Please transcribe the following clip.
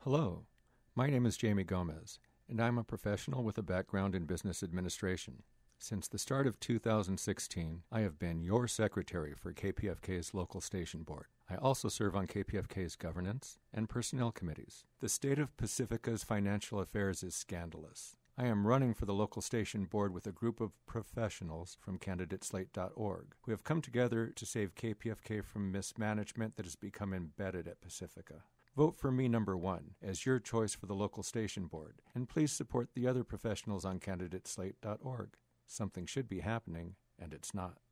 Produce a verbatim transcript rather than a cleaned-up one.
Hello, my name is Jamie Gomez, and I'm a professional with a background in business administration. Since the start of two thousand sixteen, I have been your secretary for K P F K's local station board. I also serve on K P F K's governance and personnel committees. The state of Pacifica's financial affairs is scandalous. I am running for the local station board with a group of professionals from candidate slate dot org who have come together to save K P F K from mismanagement that has become embedded at Pacifica. Vote for me number one as your choice for the local station board, and please support the other professionals on candidate slate dot org. Something should be happening, and it's not.